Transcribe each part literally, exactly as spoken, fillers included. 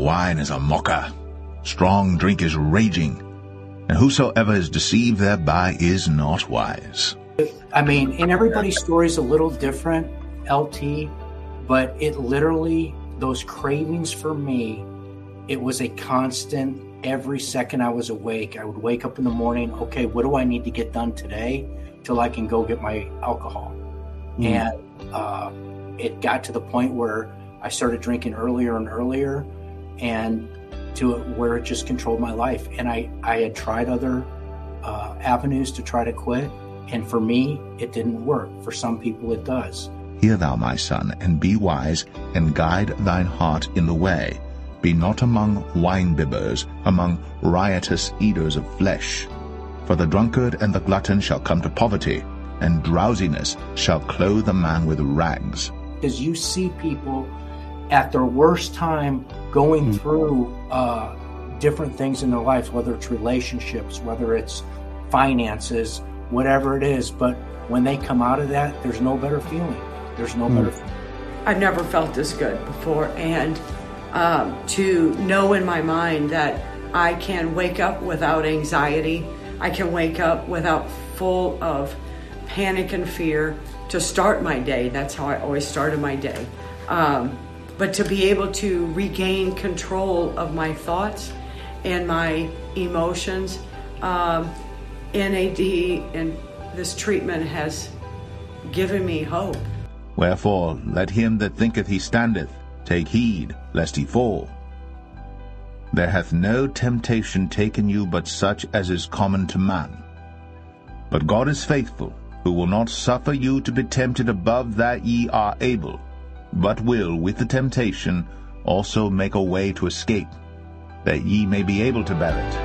wine is a mocker, strong drink is raging, and whosoever is deceived thereby is not wise. I mean, and everybody's story is a little different, L T, but it literally, those cravings for me, it was a constant. Every second I was awake, I would wake up in the morning, okay, what do I need to get done today till I can go get my alcohol? Mm. And uh, it got to the point where I started drinking earlier and earlier, and to where it just controlled my life. And I, I had tried other uh, avenues to try to quit, and for me, it didn't work. For some people, it does. Hear thou, my son, and be wise, and guide thine heart in the way. Be not among wine-bibbers, among riotous eaters of flesh. For the drunkard and the glutton shall come to poverty, and drowsiness shall clothe a man with rags. Because you see people at their worst time going through uh, different things in their lives, whether it's relationships, whether it's finances, whatever it is. But when they come out of that, there's no better feeling. There's no mm. better feeling. I've never felt this good before, and Um, to know in my mind that I can wake up without anxiety, I can wake up without full of panic and fear to start my day. That's how I always started my day. Um, but to be able to regain control of my thoughts and my emotions, um, N A D and this treatment has given me hope. Wherefore, let him that thinketh he standeth take heed, lest he fall. There hath no temptation taken you but such as is common to man. But God is faithful, who will not suffer you to be tempted above that ye are able, but will with the temptation also make a way to escape, that ye may be able to bear it.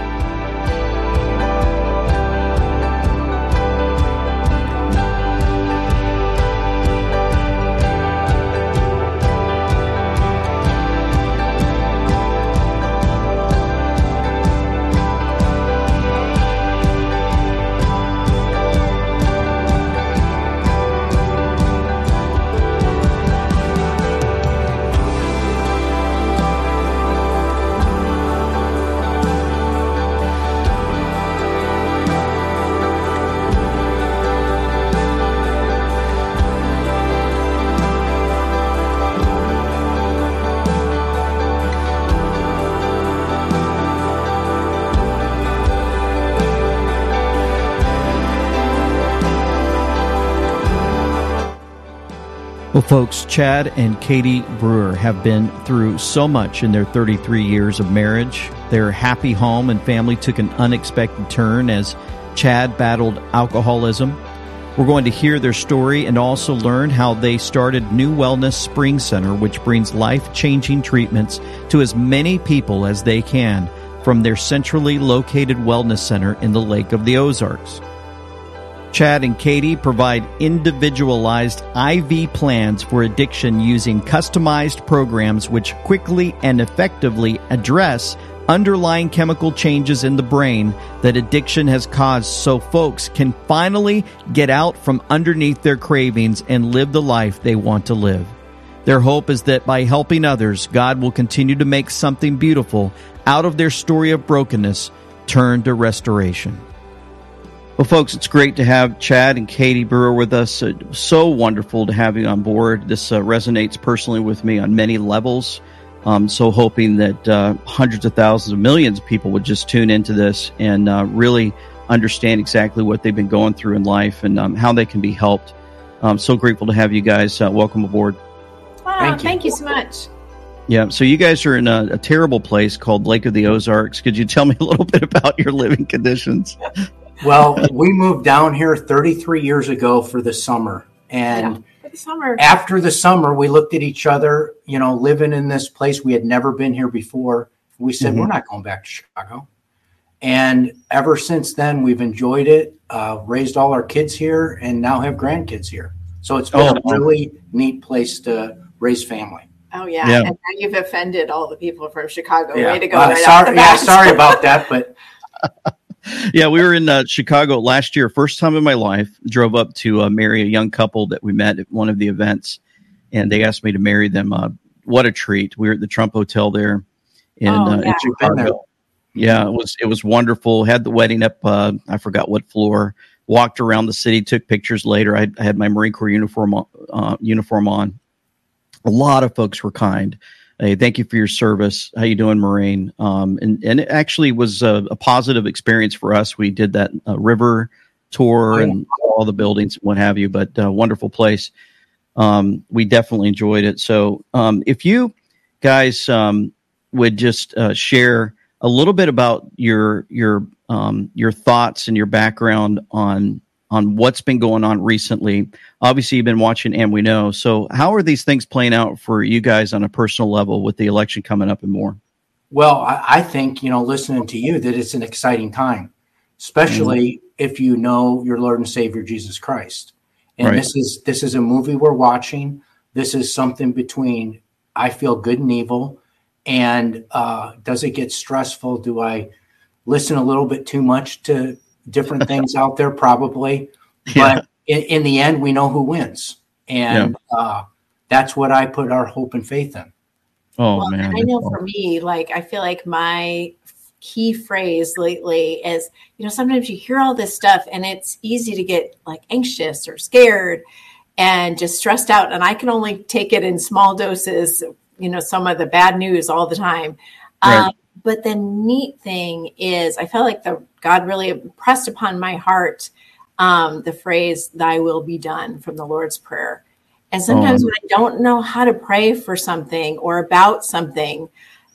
Well, folks, Chad and Katie Brewer have been through so much in their thirty-three years of marriage. Their happy home and family took an unexpected turn as Chad battled alcoholism. We're going to hear their story and also learn how they started New Wellness Spring Center, which brings life-changing treatments to as many people as they can from their centrally located wellness center in the Lake of the Ozarks. Chad and Katie provide individualized I V plans for addiction using customized programs which quickly and effectively address underlying chemical changes in the brain that addiction has caused, so folks can finally get out from underneath their cravings and live the life they want to live. Their hope is that by helping others, God will continue to make something beautiful out of their story of brokenness turn to restoration. Well, folks, it's great to have Chad and Katie Brewer with us. Uh, so wonderful to have you on board. This uh, resonates personally with me on many levels. Um, so hoping that uh, hundreds of thousands of millions of people would just tune into this and uh, really understand exactly what they've been going through in life and um, how they can be helped. I'm so grateful to have you guys. Uh, welcome aboard. Wow, thank you. thank you so much. Yeah, so you guys are in a, a terrible place called Lake of the Ozarks. Could you tell me a little bit about your living conditions? Well, we moved down here thirty-three years ago for the summer. And yeah, for the summer. After the summer, we looked at each other, you know, living in this place. We had never been here before. We said, mm-hmm. we're not going back to Chicago. And ever since then, we've enjoyed it, uh, raised all our kids here, and now have grandkids here. So it's been oh, a really neat place to raise family. Oh, yeah. yeah. And now you've offended all the people from Chicago. Yeah. Way to go. Uh, right sorry, off the yeah, bat. sorry about that, but... Yeah, we were in uh, Chicago last year, first time in my life. Drove up to uh, marry a young couple that we met at one of the events, and they asked me to marry them uh, what a treat. We were at the Trump Hotel there in, Oh, uh, yeah. in Chicago. Yeah, it was it was wonderful. Had the wedding up, uh, I forgot what floor. Walked around the city, took pictures later. I, I had my Marine Corps uniform on, uh, uniform on. A lot of folks were kind. Hey, thank you for your service. How you doing, Marine? Um, and and it actually was a, a positive experience for us. We did that uh, river tour and all the buildings and what have you. But uh, wonderful place. Um, we definitely enjoyed it. So um, if you guys um, would just uh, share a little bit about your your um, your thoughts and your background on on what's been going on recently. Obviously, you've been watching And We Know. So how are these things playing out for you guys on a personal level with the election coming up and more? Well, I, I think, you know, listening to you, that it's an exciting time, especially mm-hmm. if you know your Lord and Savior, Jesus Christ. And right. this is this is a movie we're watching. This is something between, I feel, good and evil. And uh, does it get stressful? Do I listen a little bit too much to different things out there? Probably. Yeah. But in, in the end, we know who wins. And yeah. uh, that's what I put our hope and faith in. Oh, well, man. I know for me, like, I feel like my key phrase lately is, you know, sometimes you hear all this stuff and it's easy to get like anxious or scared and just stressed out. And I can only take it in small doses, you know, some of the bad news all the time. Right. Um, but the neat thing is I felt like the God really impressed upon my heart um, the phrase, thy will be done, from the Lord's Prayer. And sometimes oh. when I don't know how to pray for something or about something,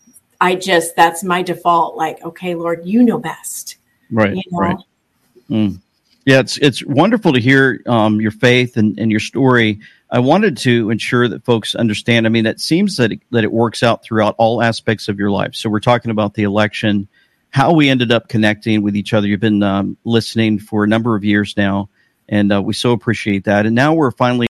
I just, that's my default. Like, okay, Lord, you know best. Right. You know? Right. Mm. Yeah. It's, it's wonderful to hear um, your faith and, and your story. I wanted to ensure that folks understand. I mean, it seems that it, that it works out throughout all aspects of your life. So we're talking about the election, how we ended up connecting with each other. You've been um, listening for a number of years now, and uh, we so appreciate that. And now we're finally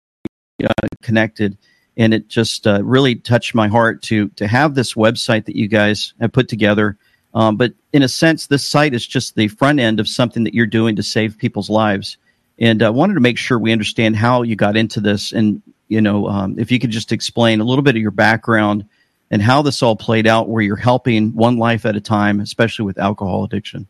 uh, connected, and it just uh, really touched my heart to to have this website that you guys have put together. Um, but in a sense, this site is just the front end of something that you're doing to save people's lives. And I uh, wanted to make sure we understand how you got into this. And, you know, um, if you could just explain a little bit of your background and how this all played out, where you're helping one life at a time, especially with alcohol addiction.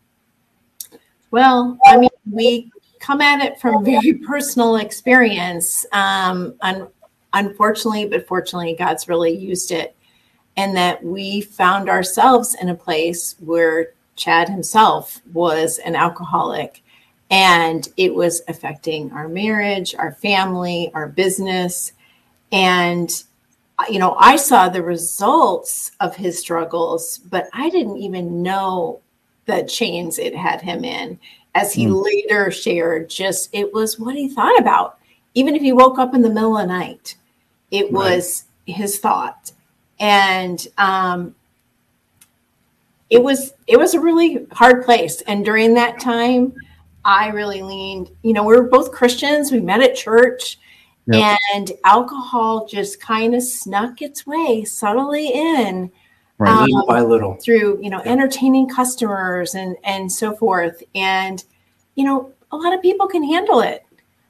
Well, I mean, we come at it from very personal experience. Um, un- unfortunately, but fortunately, God's really used it. And that we found ourselves in a place where Chad himself was an alcoholic. And it was affecting our marriage, our family, our business. And, you know, I saw the results of his struggles, but I didn't even know the chains it had him in. As he mm. later shared, just it was what he thought about. Even if he woke up in the middle of the night, it right. was his thought. And um, it was it was a really hard place. And during that time, I really leaned, you know, we were both Christians. We met at church yep. and alcohol just kind of snuck its way subtly in. Right, um, little by little. Through, you know, yep. entertaining customers and, and so forth. And, you know, a lot of people can handle it.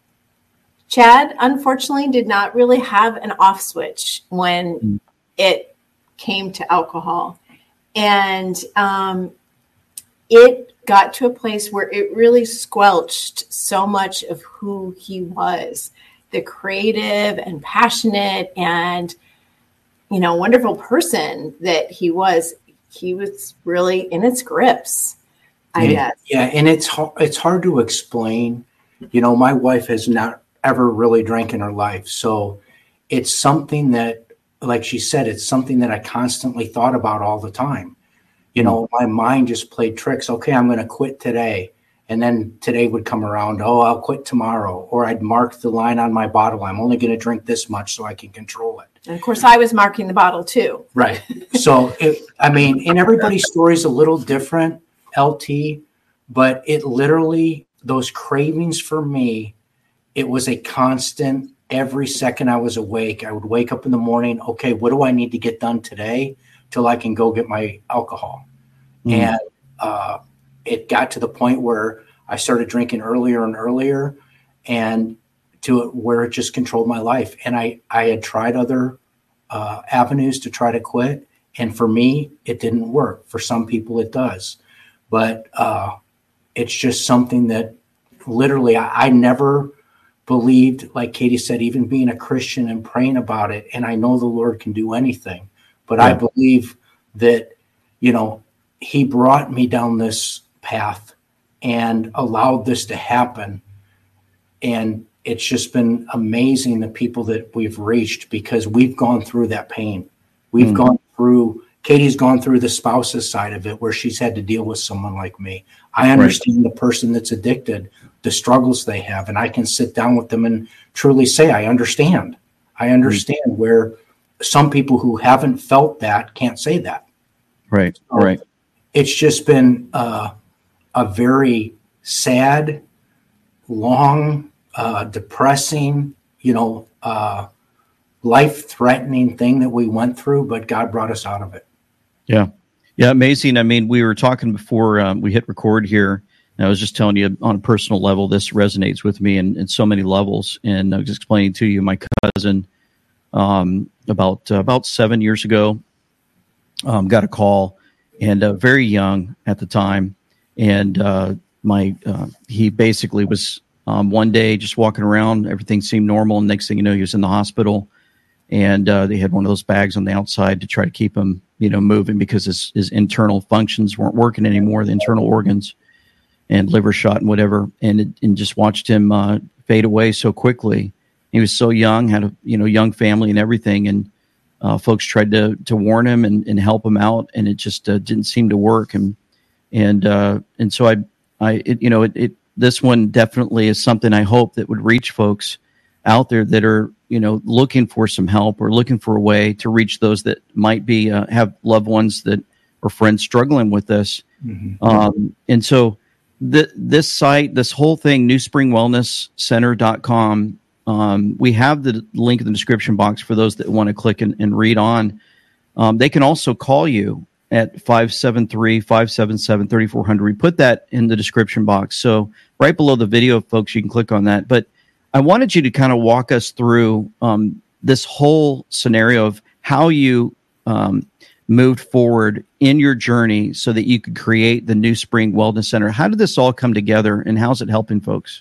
Chad, unfortunately, did not really have an off switch when mm. it came to alcohol. And um, it got to a place where it really squelched so much of who he was, the creative and passionate and, you know, wonderful person that he was. He was really in its grips, I and, guess. Yeah. And it's, it's hard to explain. You know, my wife has not ever really drank in her life. So it's something that, like she said, it's something that I constantly thought about all the time. You know, my mind just played tricks. Okay, I'm going to quit today. And then today would come around. Oh, I'll quit tomorrow. Or I'd mark the line on my bottle. I'm only going to drink this much so I can control it. And of course, I was marking the bottle too. Right. So, it, I mean, and everybody's story is a little different, L T, but it literally, those cravings for me, it was a constant. Every second I was awake, I would wake up in the morning. Okay, what do I need to get done today till I can go get my alcohol? Mm. And uh, it got to the point where I started drinking earlier and earlier, and to where it just controlled my life. And I, I had tried other uh, avenues to try to quit. And for me, it didn't work. For some people, it does. But uh, it's just something that literally I, I never believed, like Katie said, even being a Christian and praying about it. And I know the Lord can do anything. But yeah. I believe that, you know, he brought me down this path and allowed this to happen. And it's just been amazing, the people that we've reached, because we've gone through that pain. We've mm. gone through, Katie's gone through the spouse's side of it, where she's had to deal with someone like me. I understand right. the person that's addicted, the struggles they have, and I can sit down with them and truly say, I understand. I understand mm. where some people who haven't felt that can't say that. Right, so right. It's just been uh, a very sad, long, uh, depressing, you know, uh, life-threatening thing that we went through, but God brought us out of it. Yeah. Yeah, amazing. I mean, we were talking before um, we hit record here, and I was just telling you on a personal level, this resonates with me in, in so many levels. And I was explaining to you, my cousin, um, about uh, about seven years ago, um, got a call, and uh, very young at the time, and uh, my uh, he basically was um, one day just walking around, everything seemed normal, and next thing you know, he was in the hospital, and uh, they had one of those bags on the outside to try to keep him, you know, moving, because his, his internal functions weren't working anymore, the internal organs and liver shot and whatever, and it, and just watched him uh, fade away so quickly. He was so young, had a you know young family and everything, and uh, folks tried to to warn him and, and help him out, and it just uh, didn't seem to work. And and uh, and so I I it, you know it, it this one definitely is something I hope that would reach folks out there that are you know looking for some help, or looking for a way to reach those that might be uh, have loved ones that or friends struggling with this. Mm-hmm. Um, and so th- this site, this whole thing, new spring wellness center dot com. Um, we have the link in the description box for those that want to click and, and read on. Um, they can also call you at five seven three, five seven seven, three four zero zero. We put that in the description box. So right below the video, folks, you can click on that. But I wanted you to kind of walk us through um, this whole scenario of how you um, moved forward in your journey so that you could create the New Spring Wellness Center. How did this all come together, and how's it helping folks?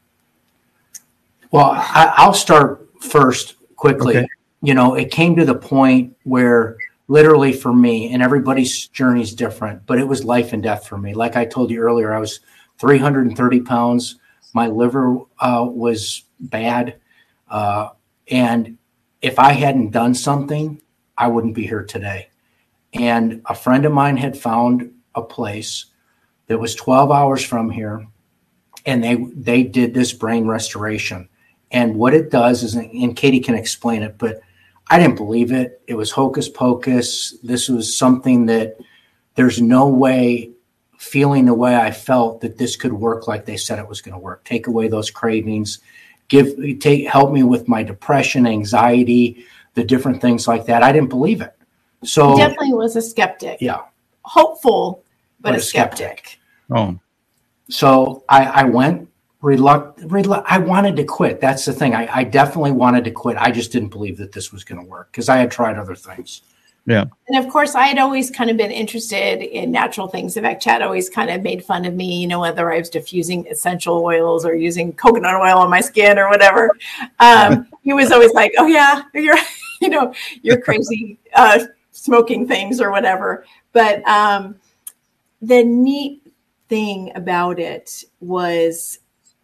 Well, I, I'll start first quickly. Okay. You know, it came to the point where literally for me, and everybody's journey is different, but it was life and death for me. Like I told you earlier, I was three hundred thirty pounds. My liver uh, was bad. Uh, and if I hadn't done something, I wouldn't be here today. And a friend of mine had found a place that was twelve hours from here, and they they did this brain restoration. And what it does is, and Katie can explain it, but I didn't believe it. It was hocus pocus. This was something that there's no way, feeling the way I felt, that this could work like they said it was going to work. Take away those cravings, give, take, help me with my depression, anxiety, the different things like that. I didn't believe it. So he definitely was a skeptic. Yeah. Hopeful, but, but a, a skeptic. skeptic. Oh. So I, I went reluctant. Relu- I wanted to quit. That's the thing. I, I definitely wanted to quit. I just didn't believe that this was going to work because I had tried other things. Yeah. And of course, I had always kind of been interested in natural things. In fact, Chad always kind of made fun of me, you know, whether I was diffusing essential oils or using coconut oil on my skin or whatever. Um, he was always like, oh, yeah, you're, you know, you're crazy uh, smoking things or whatever. But um, the neat thing about it was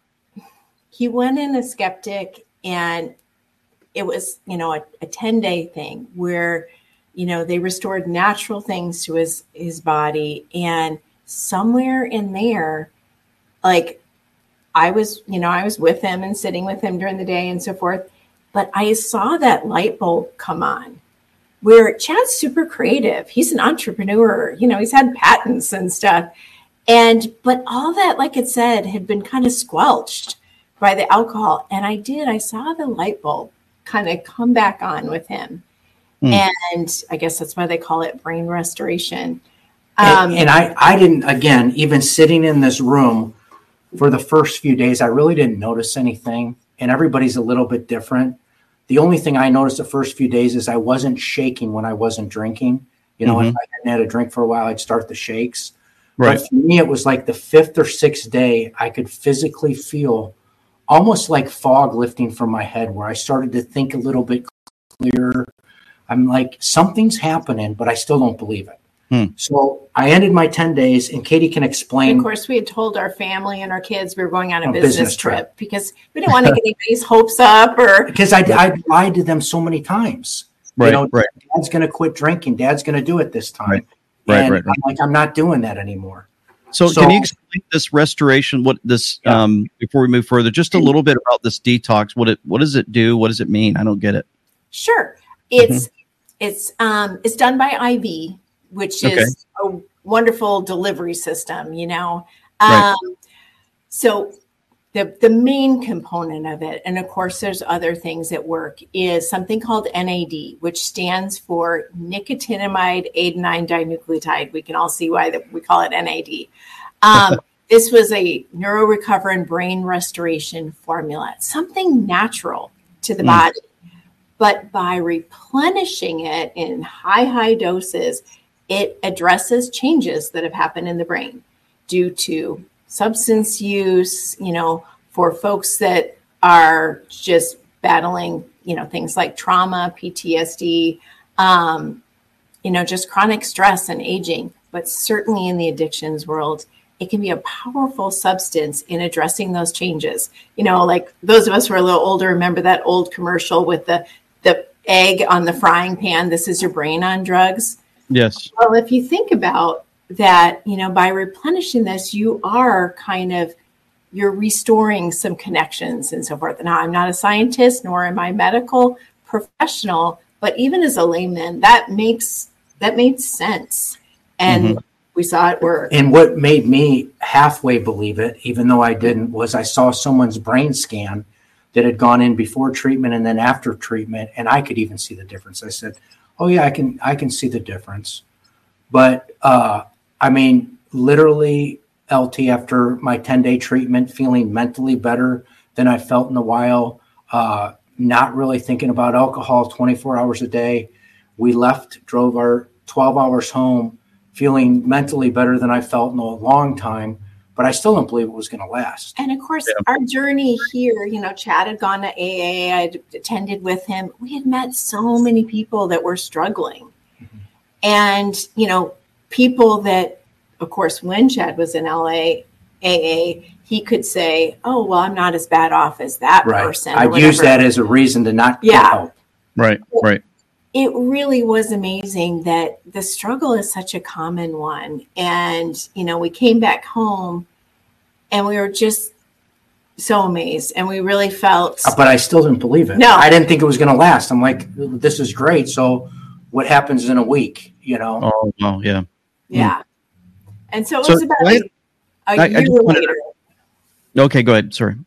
he went in a skeptic, and it was, you know, a, a ten-day thing where, you know, they restored natural things to his, his body. And somewhere in there, like I was, you know, I was with him and sitting with him during the day and so forth. But I saw that light bulb come on where Chad's super creative. He's an entrepreneur, you know, he's had patents and stuff. And, but all that, like it said, had been kind of squelched by the alcohol. And I did, I saw the light bulb kind of come back on with him. Mm. And I guess that's why they call it brain restoration. Um, and, and I, I didn't, again, even sitting in this room for the first few days, I really didn't notice anything. And everybody's a little bit different. The only thing I noticed the first few days is I wasn't shaking when I wasn't drinking. You know, mm-hmm. if I hadn't had a drink for a while, I'd start the shakes. Right. But for me, it was like the fifth or sixth day, I could physically feel almost like fog lifting from my head, where I started to think a little bit clearer. I'm like, something's happening, but I still don't believe it. Hmm. So I ended my ten days, and Katie can explain. And of course, we had told our family and our kids we were going on a, a business, business trip, trip because we didn't want to get anybody's hopes up. Or because I, I lied to them so many times. Right, you know, right. Dad's going to quit drinking. Dad's going to do it this time. Right, right, and right, right. I'm like, I'm not doing that anymore. So, so can you explain this restoration? What this yeah. um, before we move further, just a little bit about this detox. What it what does it do? What does it mean? I don't get it. Sure, it's mm-hmm. it's um it's done by I V, which okay. is a wonderful delivery system. You know, um, right. so the the main component of it, and of course, there's other things at work, is something called N A D, which stands for nicotinamide adenine dinucleotide. We can all see why that we call it N A D. Um, this was a neurorecoverant brain restoration formula, something natural to the mm. body. But by replenishing it in high, high doses, it addresses changes that have happened in the brain due to substance use, you know, for folks that are just battling, you know, things like trauma, P T S D, um, you know, just chronic stress and aging. But certainly in the addictions world, it can be a powerful substance in addressing those changes. You know, like those of us who are a little older remember that old commercial with the the egg on the frying pan. This is your brain on drugs. Yes. Well, if you think about that, you know, by replenishing this, you are kind of, you're restoring some connections and so forth. Now, I'm not a scientist, nor am I a medical professional, but even as a layman, that makes, that made sense. And mm-hmm. we saw it work. And what made me halfway believe it, even though I didn't, was I saw someone's brain scan that had gone in before treatment and then after treatment, and I could even see the difference. I said, oh yeah, I can, I can see the difference. But, uh, I mean, literally, L T, after my ten-day treatment, feeling mentally better than I felt in a while, uh, not really thinking about alcohol twenty-four hours a day. We left, drove our twelve hours home, feeling mentally better than I felt in a long time, but I still don't believe it was going to last. And of course, yeah. our journey here, you know, Chad had gone to A A, I had attended with him. We had met so many people that were struggling. Mm-hmm. And, you know, people that, of course, when Chad was in L A, A A, he could say, oh, well, I'm not as bad off as that right. person. I'd use that as a reason to not get yeah. help. Right, but right. It really was amazing that the struggle is such a common one. And, you know, we came back home and we were just so amazed. And we really felt. But I still didn't believe it. No. I didn't think it was going to last. I'm like, this is great. So what happens in a week, you know? Oh, well, yeah. Yeah. And so it So, was about wait, a, a I- I year just wanted- later. Okay, go ahead. Sorry.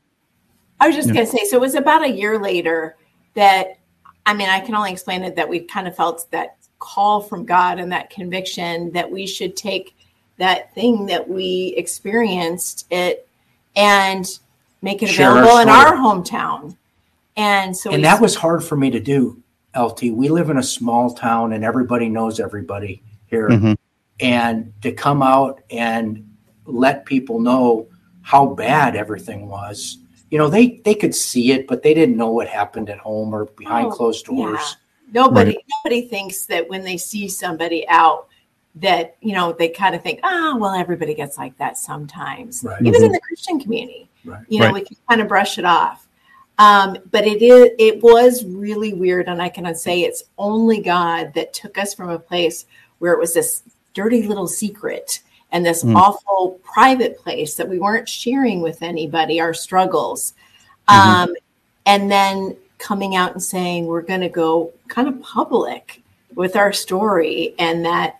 I was just Yeah. going to say, so it was about a year later that, I mean, I can only explain it that we kind of felt that call from God and that conviction that we should take that thing that we experienced it and make it Share our available in story. our hometown. And so, And we, that was hard for me to do, L T. We live in a small town and everybody knows everybody here. Mhm. And to come out and let people know how bad everything was, you know, they, they could see it, but they didn't know what happened at home or behind Oh, closed doors. yeah. Nobody, Right. nobody thinks that when they see somebody out that, you know, they kind of think, ah, well, everybody gets like that sometimes, Right. even Mhm. in the Christian community, Right. you know, Right. we can kind of brush it off. Um, but it is, it was really weird. And I cannot say it's only God that took us from a place where it was this dirty little secret and this Mm. awful private place that we weren't sharing with anybody, our struggles. Mhm. Um, and then coming out and saying, we're going to go kind of public with our story, and that,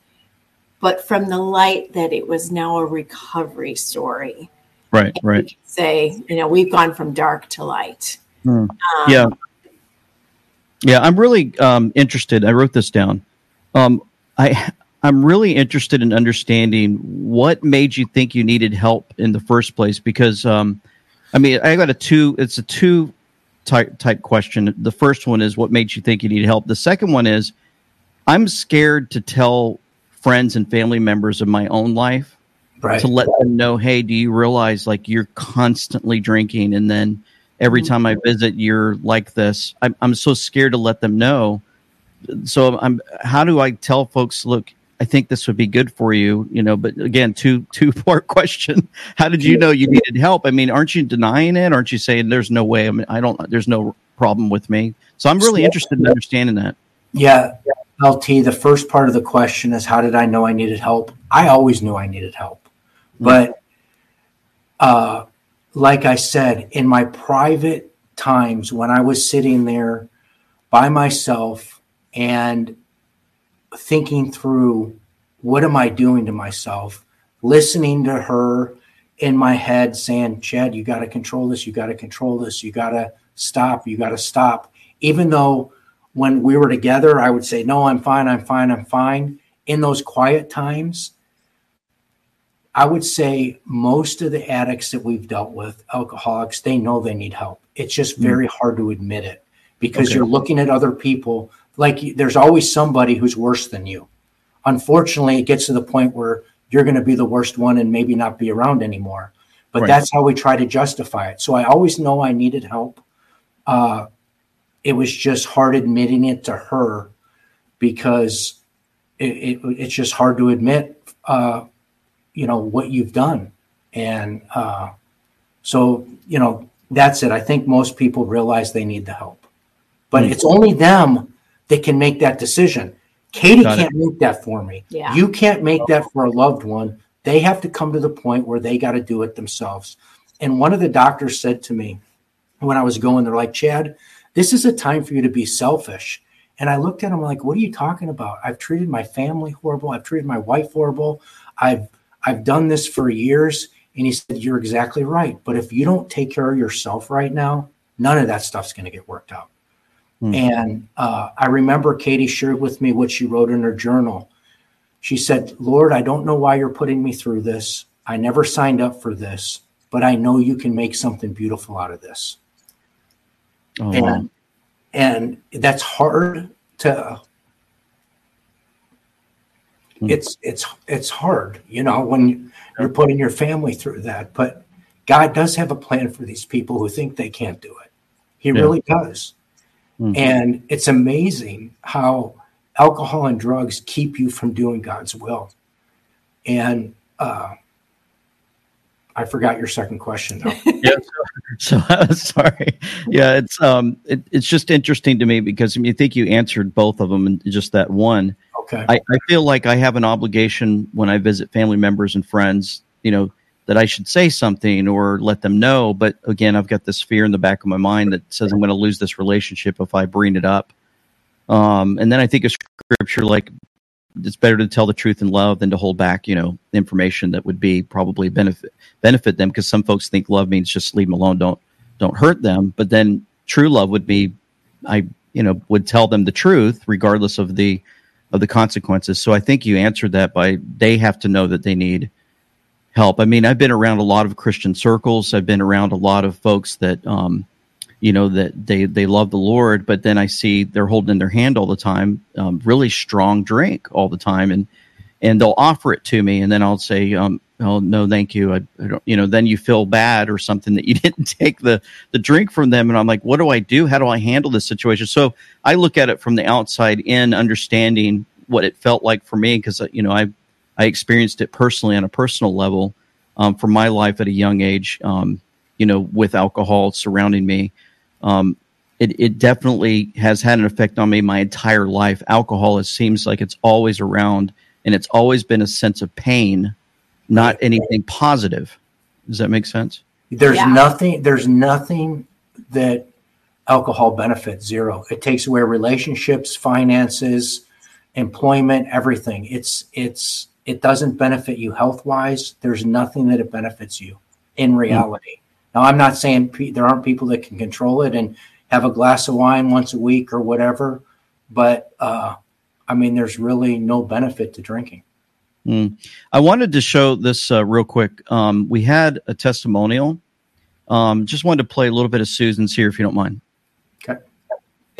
but from the light that it was now a recovery story. Right, We right. can say, you know, we've gone from dark to light. Mm. Um, Yeah. Yeah, I'm really um, interested. I wrote this down. Um, I I'm really interested in understanding what made you think you needed help in the first place. Because um, I mean, I got a two. It's a two type type question. The first one is, what made you think you need help? The second one is, I'm scared to tell friends and family members of my own life, right, to let them know, hey, do you realize like you're constantly drinking, and then every time I visit, you're like this. I'm, I'm so scared to let them know. So I'm, how do I tell folks, look, I think this would be good for you, you know, but again, two, two part question. How did you know you needed help? I mean, aren't you denying it? Aren't you saying there's no way? I mean, I don't, there's no problem with me. So I'm really interested in understanding that. Yeah. L T, the first part of the question is, how did I know I needed help? I always knew I needed help. But uh, like I said, in my private times when I was sitting there by myself and thinking through, what am I doing to myself, listening to her in my head saying, Chad, you got to control this. You got to control this. You got to stop. You got to stop. Even though when we were together, I would say, no, I'm fine. I'm fine. I'm fine. In those quiet times, I would say most of the addicts that we've dealt with, alcoholics, they know they need help. It's just very mm. hard to admit it because okay. you're looking at other people. Like there's always somebody who's worse than you. Unfortunately, it gets to the point where you're going to be the worst one and maybe not be around anymore. But right. that's how we try to justify it. So I always know I needed help. Uh, it was just hard admitting it to her because it, it, it's just hard to admit, uh, you know, what you've done. And uh, so, you know, that's it. I think most people realize they need the help. But mm-hmm. it's only them that can make that decision. Katie Got can't it. make that for me. Yeah. You can't make that for a loved one. They have to come to the point where they got to do it themselves. And one of the doctors said to me when I was going, they're like, Chad, this is a time for you to be selfish. And I looked at him like, what are you talking about? I've treated my family horrible. I've treated my wife horrible. I've I've done this for years. And he said, you're exactly right. But if you don't take care of yourself right now, none of that stuff's going to get worked out. Mm. And uh, I remember Katie shared with me what she wrote in her journal. She said, Lord, I don't know why you're putting me through this. I never signed up for this, but I know you can make something beautiful out of this. Oh, and, wow. and that's hard to, mm. it's, it's, it's hard, you know, when you're putting your family through that, but God does have a plan for these people who think they can't do it. He yeah. really does. Mm-hmm. And it's amazing how alcohol and drugs keep you from doing God's will. And uh, I forgot your second question, though. yeah, so, so uh, sorry. Yeah, it's um, it, it's just interesting to me because I, mean, I think you answered both of them in just that one. Okay. I, I feel like I have an obligation when I visit family members and friends, you know, that I should say something or let them know. But again, I've got this fear in the back of my mind that says I'm going to lose this relationship if I bring it up. Um, and then I think of scripture like it's better to tell the truth in love than to hold back, you know, information that would be probably benefit benefit them, because some folks think love means just leave them alone, don't don't hurt them. But then true love would be, I you know, would tell them the truth regardless of the of the consequences. So I think you answered that by they have to know that they need help. I mean, I've been around a lot of Christian circles. I've been around a lot of folks that, um, you know, that they, they love the Lord, but then I see they're holding in their hand all the time, um, really strong drink all the time. And, and they'll offer it to me. And then I'll say, um, oh, no, thank you. I, I don't, you know, then you feel bad or something that you didn't take the, the drink from them. And I'm like, what do I do? How do I handle this situation? So I look at it from the outside in, understanding what it felt like for me. Cause you know, I, I experienced it personally on a personal level, um, from my life at a young age, um, you know, with alcohol surrounding me. Um, it, it definitely has had an effect on me my entire life. Alcohol, it seems like it's always around, and it's always been a sense of pain, not anything positive. Does that make sense? There's yeah. nothing, there's nothing that alcohol benefits. Zero. It takes away relationships, finances, employment, everything. It's, it's, it doesn't benefit you health-wise. There's nothing that it benefits you in reality. Mm-hmm. Now, I'm not saying pe- there aren't people that can control it and have a glass of wine once a week or whatever, but uh, I mean, there's really no benefit to drinking. Mm. I wanted to show this uh, real quick. Um, we had a testimonial. Um, just wanted to play a little bit of Susan's here, if you don't mind.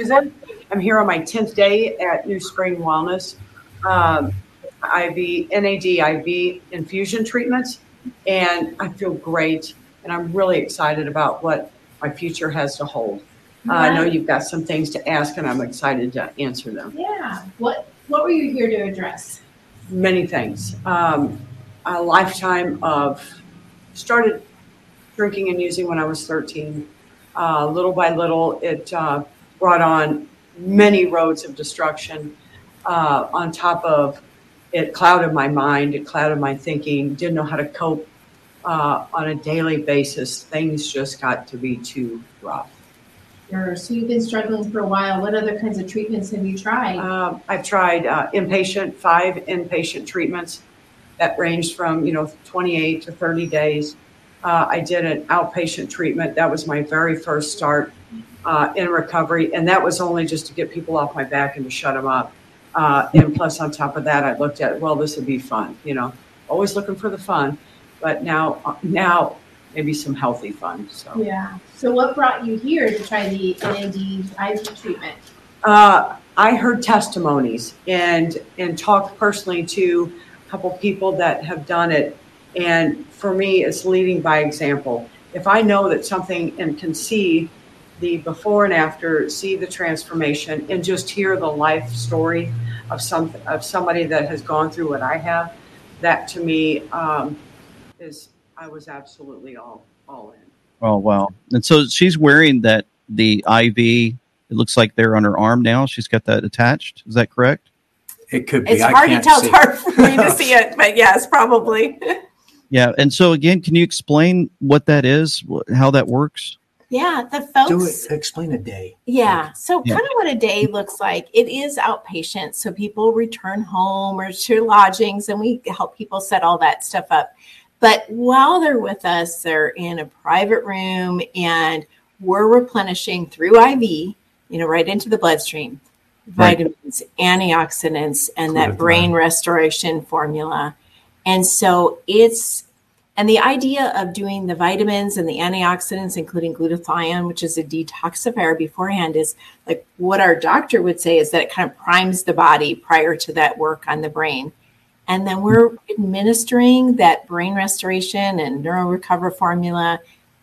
Susan. I'm here on my tenth day at New Spring Wellness. Um, I V, N A D I V infusion treatments, and I feel great. And I'm really excited about what my future has to hold. Uh, I know you've got some things to ask, and I'm excited to answer them. Yeah. What What were you here to address? Many things. Um, a lifetime of started drinking and using when I was thirteen. Uh, little by little, it uh, brought on many roads of destruction. Uh, on top of it, clouded my mind. It clouded my thinking. Didn't know how to cope uh, on a daily basis. Things just got to be too rough. Sure. So you've been struggling for a while. What other kinds of treatments have you tried? Uh, I've tried uh, inpatient, five inpatient treatments that ranged from, you know, twenty-eight to thirty days. Uh, I did an outpatient treatment. That was my very first start uh, in recovery. And that was only just to get people off my back and to shut them up. Uh, and plus, on top of that, I looked at, well, this would be fun, you know, always looking for the fun. But now, uh, now maybe some healthy fun. So Yeah. So what brought you here to try the N A D I V treatment? Uh, I heard testimonies and and talked personally to a couple people that have done it. And for me, it's leading by example. If I know that something and can see the before and after, see the transformation, and just hear the life story of some of somebody that has gone through what I have, that to me um, is I was absolutely all all in. Oh, wow. And so she's wearing that, the I V, it looks like they're on her arm now. She's got that attached. Is that correct? It could be. It's I hard to can't tell. see. It's hard for me to see it, but yes, probably. Yeah. And so again, can you explain what that is, wh- how that works? Yeah, the Do folks. it. Explain a day. Yeah. So Yeah. kind of what a day looks like. It is outpatient. So people return home or to lodgings, and we help people set all that stuff up. But while they're with us, they're in a private room, and we're replenishing through I V, you know, right into the bloodstream, Right. vitamins, antioxidants, and that Glutathione. brain restoration formula. And so it's, and the idea of doing the vitamins and the antioxidants, including glutathione, which is a detoxifier beforehand, is like what our doctor would say is that it kind of primes the body prior to that work on the brain. And then we're administering that brain restoration and neural recover formula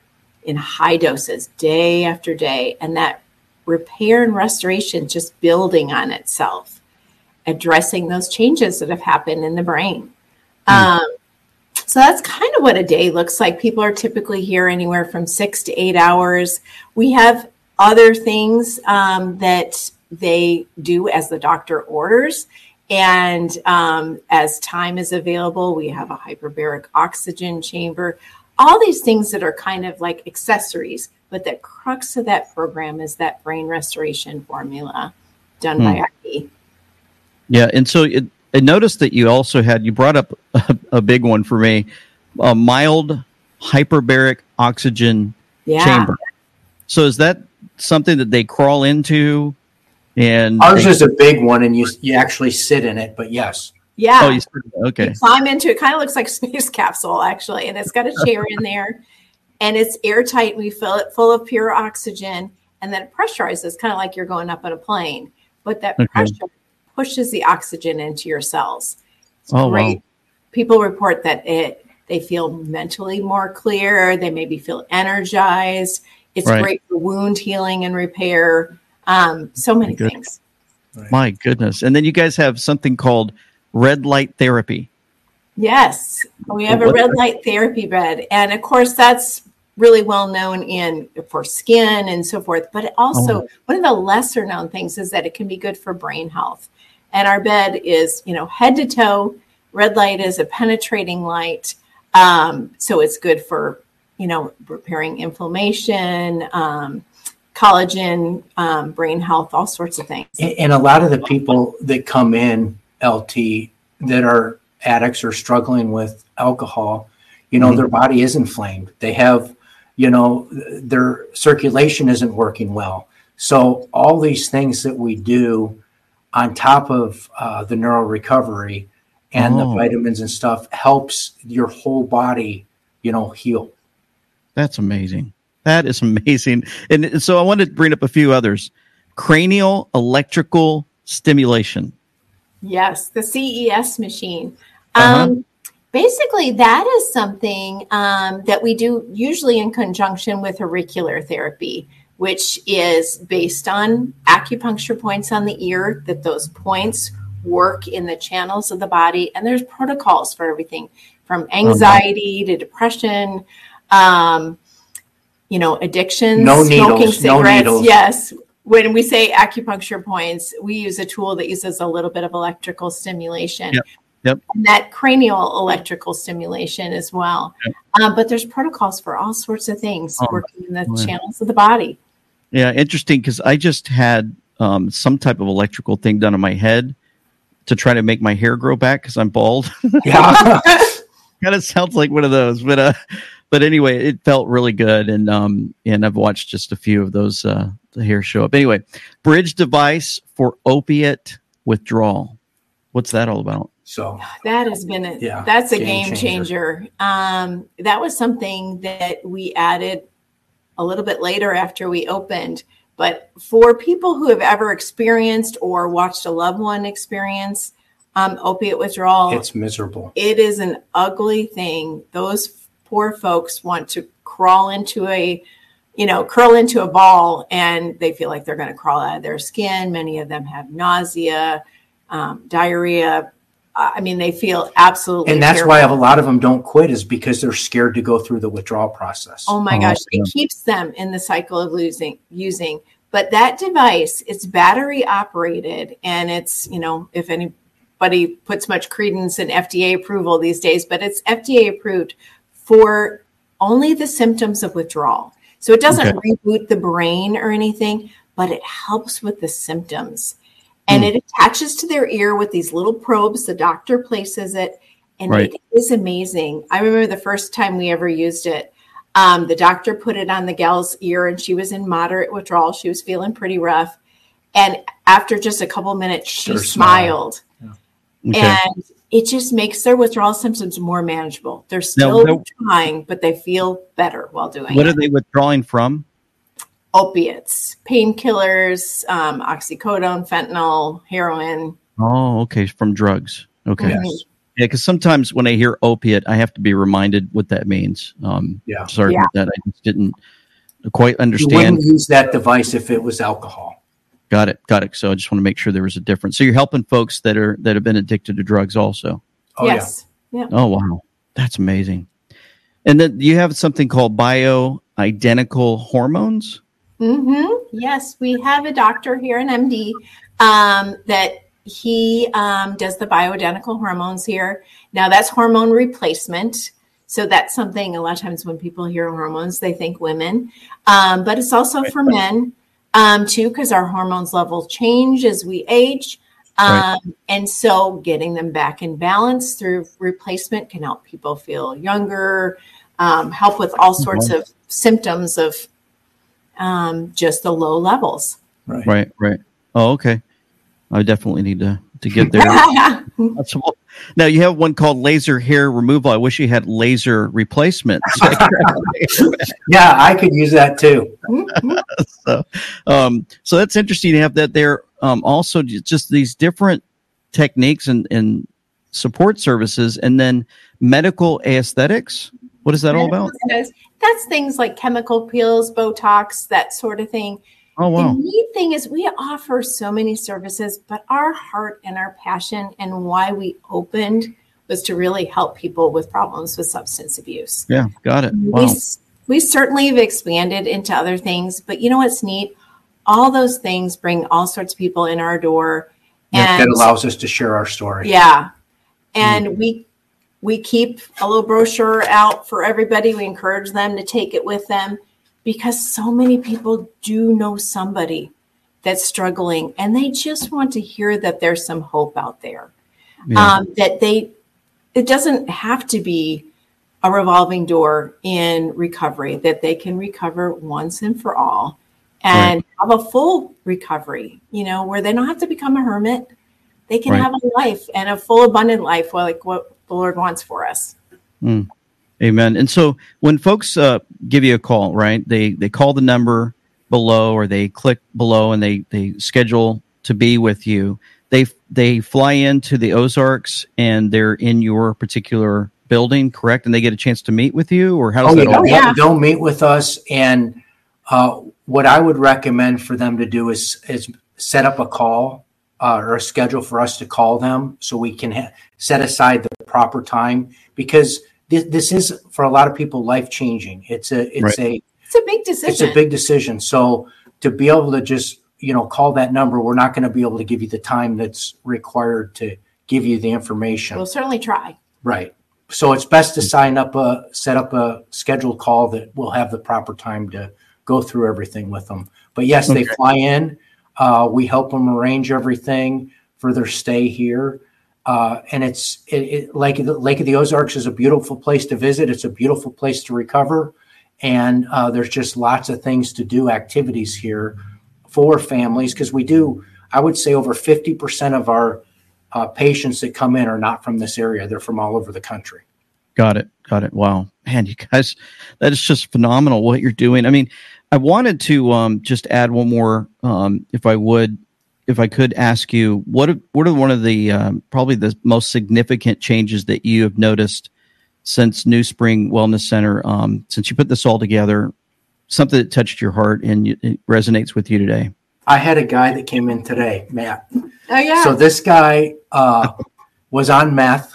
in high doses, day after day. And that repair and restoration just building on itself, addressing those changes that have happened in the brain. Um, so that's kind of what a day looks like. People are typically here anywhere from six to eight hours. We have other things um, that they do as the doctor orders. And um, as time is available, we have a hyperbaric oxygen chamber, all these things that are kind of like accessories. But the crux of that program is that brain restoration formula done Hmm. by I V. Yeah. And so it, I noticed that you also had, you brought up a, a big one for me, a mild hyperbaric oxygen Yeah. chamber. So is that something that they crawl into? And Ours they- is a big one, and you you actually sit in it. But yes, Yeah. oh, you said- okay. You climb into it. Kind of looks like a space capsule, actually. And it's got a chair in there, and it's airtight. We fill it full of pure oxygen, and then it pressurizes, kind of like you're going up on a plane. But that Okay. pressure pushes the oxygen into your cells. It's Oh, wow. great. People report that it they feel mentally more clear. They maybe feel energized. It's Right. great for wound healing and repair. Um, so many Good. things. My goodness. And then you guys have something called red light therapy. Yes, we have a What- red light therapy bed, and of course that's really well known in for skin and so forth. But it also, Oh. one of the lesser known things is that it can be good for brain health. And our bed is, you know, head to toe. Red light is a penetrating light, um, so it's good for, you know, repairing inflammation, um, collagen, um, brain health, all sorts of things. and, and a lot of the people that come in L T that are addicts or struggling with alcohol, you know, Mhm. their body is inflamed. They have, you know, their circulation isn't working well. So all these things that we do on top of uh, the neural recovery and the Oh. vitamins and stuff helps your whole body, you know, heal. That's amazing. That is amazing. And so I wanted to bring up a few others. cranial electrical stimulation. Yes, the C E S machine. Uh-huh. Um, basically, that is something um, that we do usually in conjunction with auricular therapy, which is based on acupuncture points on the ear, that those points work in the channels of the body. And there's protocols for everything from anxiety to depression, um, you know, addictions, No smoking needles, no cigarettes. needles. Yes. When we say acupuncture points, we use a tool that uses a little bit of electrical stimulation. Yep. Yep. And that cranial electrical stimulation as well. Yep. Um, but there's protocols for all sorts of things Oh, working in the yeah. channels of the body. Yeah, interesting, because I just had um, some type of electrical thing done on my head to try to make my hair grow back because I'm bald. Yeah. Kind of sounds like one of those, but uh, but anyway, it felt really good, and um, and I've watched just a few of those uh, the hair show up. Anyway, bridge device for opiate withdrawal. What's that all about? So That has been a, Yeah, that's a game game changer. Um, that was something that we added a little bit later after we opened. But for people who have ever experienced or watched a loved one experience um, opiate withdrawal, it's miserable. it is an ugly thing. Those poor folks want to crawl into a, you know, curl into a ball, and they feel like they're going to crawl out of their skin. Many of them have nausea, um, diarrhea. I mean, they feel absolutely. And that's fearful. why a lot of them don't quit, is because they're scared to go through the withdrawal process. Oh my Oh, gosh, yeah. it keeps them in the cycle of losing using. But that device, it's battery operated, and it's, you know, if anybody puts much credence in F D A approval these days, but it's F D A approved for only the symptoms of withdrawal. So it doesn't Okay. reboot the brain or anything, but it helps with the symptoms. And Hmm. it attaches to their ear with these little probes. The doctor places it, and Right. it is amazing. I remember the first time we ever used it. Um, the doctor put it on the gal's ear, and she was in moderate withdrawal. She was feeling pretty rough. And after just a couple minutes, she Her smile. smiled. Okay. And it just makes their withdrawal symptoms more manageable. They're still no- trying, but they feel better while doing What it. are they withdrawing from? Opiates, painkillers, um, oxycodone, fentanyl, heroin. Oh, okay, from drugs. Okay. Mhm. Yes. Yeah, because sometimes when I hear opiate, I have to be reminded what that means. Um, Yeah. Sorry Yeah. about that. I just didn't quite You understand. wouldn't use that device if it was alcohol. Got it. Got it. So I just want to make sure there was a difference. So you're helping folks that are that have been addicted to drugs also. Oh, yes. Yeah. Oh, wow. That's amazing. And then you have something called bioidentical hormones. Mm-hmm. Yes, we have a doctor here, an M D, um, that he um, does the bioidentical hormones here. Now, that's hormone replacement. So that's something a lot of times when people hear hormones, they think women. Um, but it's also for men, um, too, because our hormones level change as we age. Um, Right. And so getting them back in balance through replacement can help people feel younger, um, help with all sorts of symptoms of um, just the low levels. Right. Right. Right. Oh, okay. I definitely need to, to get there. Possible. Now you have one called laser hair removal. I wish you had laser replacement. Yeah, I could use that too. so, um, so that's interesting to have that there. Um, also, j- just these different techniques and, and support services, and then medical aesthetics. What is that all about? That's, that's things like chemical peels, Botox, that sort of thing. Oh, wow. The neat thing is we offer so many services, but our heart and our passion and why we opened was to really help people with problems with substance abuse. Yeah, got it. We, Wow. s- we certainly have expanded into other things, but you know what's neat? All those things bring all sorts of people in our door. That And allows us to share our story. yeah. And we we keep a little brochure out for everybody. We encourage them to take it with them because so many people do know somebody that's struggling and they just want to hear that there's some hope out there. Yeah. Um, that they it doesn't have to be a revolving door in recovery, that they can recover once and for all and have a full recovery, you know, where they don't have to become a hermit. They can Right. have a life and a full abundant life, well, like what the Lord wants for us. Amen. And so when folks uh, give you a call, right, they, they call the number below or they click below and they, they schedule to be with you, they they fly into the Ozarks and they're in your particular building, correct? And they get a chance to meet with you, or how does oh, that yeah. all work? Yeah. They'll meet with us, and uh, what I would recommend for them to do is is set up a call uh, or a schedule for us to call them so we can ha- set aside the proper time, because this, this is for a lot of people life changing. It's a it's Right. a It's a big decision. it's a big decision. So to be able to just you know call that number, we're not going to be able to give you the time that's required to give you the information. We'll certainly try. Right. So it's best to sign up a set up a scheduled call that will have the proper time to go through everything with them. But yes, they Okay. fly in. Uh, we help them arrange everything for their stay here. Uh, and it's it, it, Lake, of the, Lake of the Ozarks is a beautiful place to visit. It's a beautiful place to recover. And uh, there's just lots of things to do, activities here for families, because we do, I would say over fifty percent of our uh, patients that come in are not from this area. They're from all over the country. Got it. Got it. Wow. Man, you guys, that is just phenomenal what you're doing. I mean, I wanted to um, just add one more, um, if I would, if I could ask you, what are, what are one of the, um, probably the most significant changes that you have noticed since New Spring Wellness Center, um, since you put this all together, something that touched your heart and it resonates with you today? I had a guy that came in today, Matt. Oh, yeah. So this guy uh, was on meth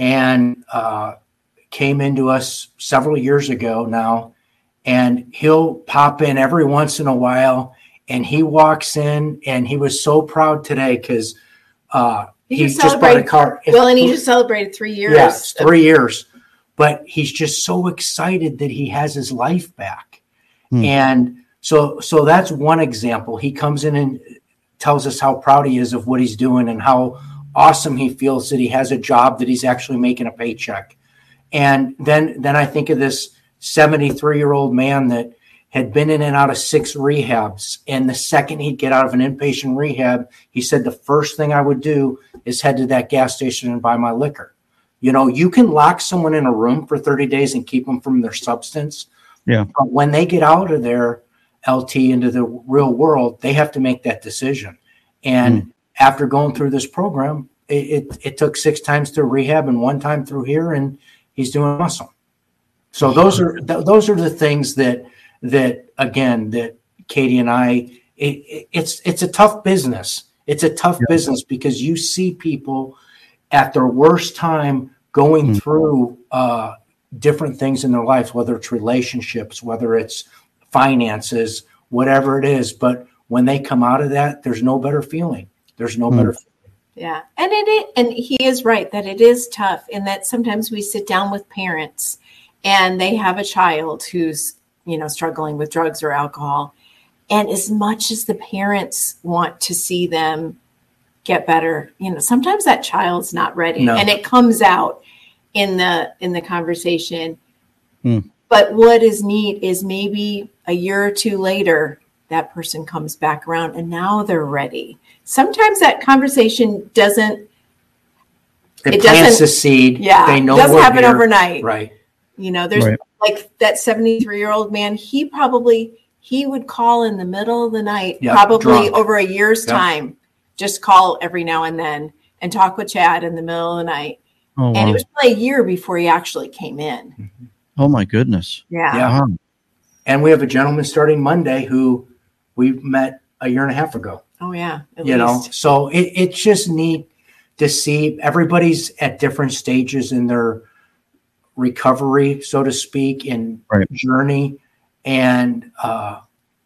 and uh, came into us several years ago now, and he'll pop in every once in a while, and he walks in, and he was so proud today because uh, He he just just bought a celebrated- car. well, and he just celebrated three years. Yeah, it's three years. But he's just so excited that he has his life back. Hmm. And so so that's one example. He comes in and tells us how proud he is of what he's doing and how awesome he feels that he has a job, that he's actually making a paycheck. And then then I think of this seventy-three-year-old man that had been in and out of six rehabs. And the second he'd get out of an inpatient rehab, he said, the first thing I would do is head to that gas station and buy my liquor. You know, you can lock someone in a room for thirty days and keep them from their substance. Yeah. But when they get out of their L T into the real world, they have to make that decision. And mm. after going through this program, it, it, it took six times through rehab and one time through here, and he's doing awesome. So those are th- those are the things that that again that Katie and I. It, it, it's it's a tough business. It's a tough yeah. business because you see people at their worst time going mm. through uh, different things in their life, whether it's relationships, whether it's finances, whatever it is. But when they come out of that, there's no better feeling. There's no mm. better feeling. Yeah. And it is, and he is right that it is tough in that sometimes we sit down with parents and they have a child who's, you know, struggling with drugs or alcohol. And as much as the parents want to see them get better, you know, sometimes that child's not ready no. and it comes out in the in the conversation. Mm. But what is neat is maybe a year or two later, that person comes back around and now they're ready. Sometimes that conversation doesn't it, it plants doesn't the seed. Yeah, they know it doesn't we're happen here. overnight. Right. You know, there's right. like that seventy-three-year-old man, he probably he would call in the middle of the night, yep, probably drunk. over a year's yep. time, just call every now and then and talk with Chad in the middle of the night. Oh, wow. And it was probably a year before he actually came in. Mm-hmm. Oh, my goodness. Yeah. yeah. Wow. And we have a gentleman starting Monday who we met a year and a half ago. Oh, yeah. At you least. know, so it, it's just neat to see everybody's at different stages in their recovery, so to speak, in right. journey. And, uh,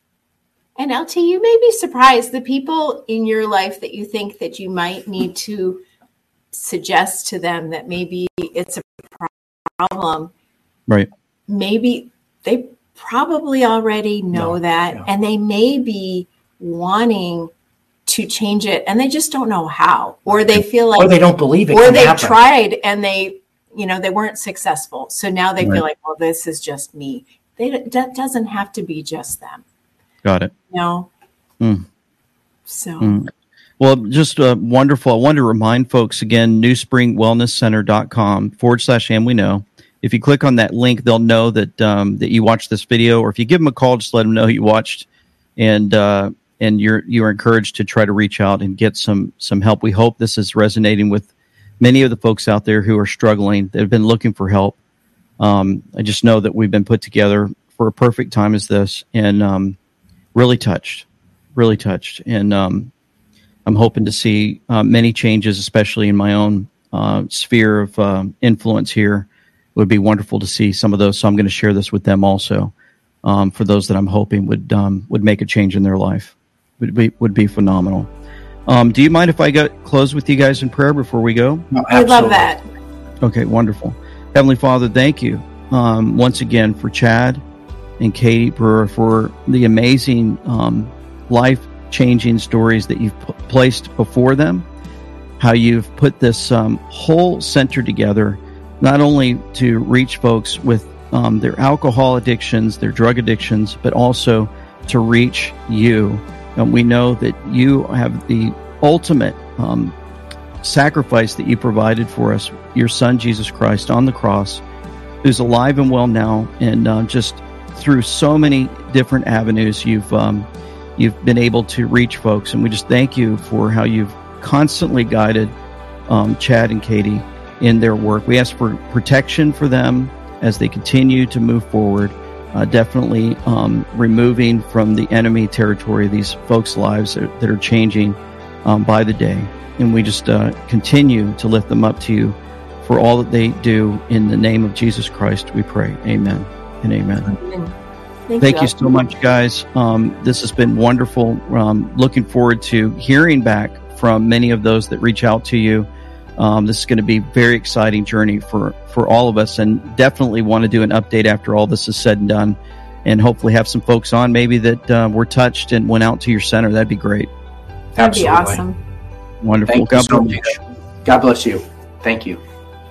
And L T, you may be surprised the people in your life that you think that you might need to suggest to them that maybe it's a problem. Right. Maybe they probably already know No, that, no. and they may be wanting to change it and they just don't know how, or they feel like, or they don't believe it or can they happen. tried and they, you know, they weren't successful. So now they Right. feel like, well, this is just me. They, that doesn't have to be just them. Got it. You know? Mm. So. Mm. Well, just uh, wonderful. I wanted to remind folks again, new spring wellness center dot com forward slash and we know. If you click on that link, they'll know that um, that you watched this video, or if you give them a call, just let them know you watched and uh, and you're you're encouraged to try to reach out and get some some help. We hope this is resonating with many of the folks out there who are struggling, that have been looking for help. Um, I just know that we've been put together for a perfect time as this, and um, really touched, really touched, and um, I'm hoping to see uh, many changes, especially in my own uh, sphere of uh, influence here. It would be wonderful to see some of those, so I'm going to share this with them also. Um, for those that I'm hoping would um, would make a change in their life, would be would be phenomenal. Um, do you mind if I go close with you guys in prayer before we go? No, I love that. Okay, wonderful. Heavenly Father, thank you um, once again for Chad and Katie Brewer, for the amazing um, life-changing stories that you've p- placed before them, how you've put this um, whole center together, not only to reach folks with um, their alcohol addictions, their drug addictions, but also to reach you. And we know that you have the ultimate um, sacrifice that you provided for us, your Son, Jesus Christ, on the cross, who's alive and well now, and uh, just through so many different avenues, you've um, you've been able to reach folks. And we just thank you for how you've constantly guided um, Chad and Katie in their work. We ask for protection for them as they continue to move forward, uh, definitely um, removing from the enemy territory these folks' lives that, that are changing um, by the day. And we just uh, continue to lift them up to you for all that they do. In the name of Jesus Christ, we pray. Amen and amen. Amen. Thank, Thank you, you so much, guys. Um, this has been wonderful. Um, looking forward to hearing back from many of those that reach out to you. Um, this is going to be a very exciting journey for, for all of us, and definitely want to do an update after all this is said and done, and hopefully have some folks on maybe that uh, were touched and went out to your center. That'd be great. That'd be Absolutely. awesome. Wonderful. Thank God you so bless you. much. God bless you. Thank you.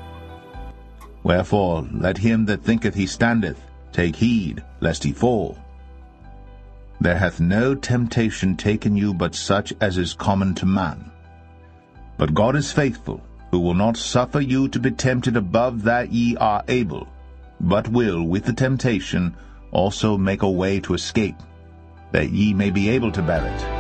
Wherefore let him that thinketh he standeth take heed lest he fall. There hath no temptation taken you but such as is common to man. But God is faithful, who will not suffer you to be tempted above that ye are able, but will with the temptation also make a way to escape, that ye may be able to bear it.